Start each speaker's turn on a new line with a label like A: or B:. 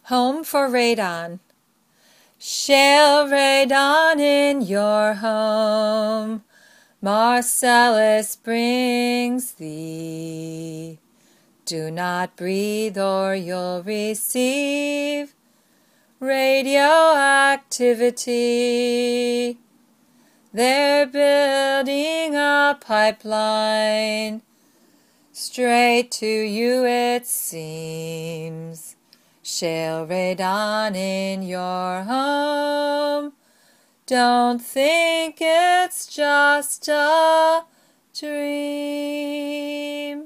A: Home for Radon. Shale radon in your home, Marcellus brings thee. Do not breathe or you'll receive radioactivity. They're building a pipeline straight to you, it seems. Shale radon in your home. Don't think it's just a dream.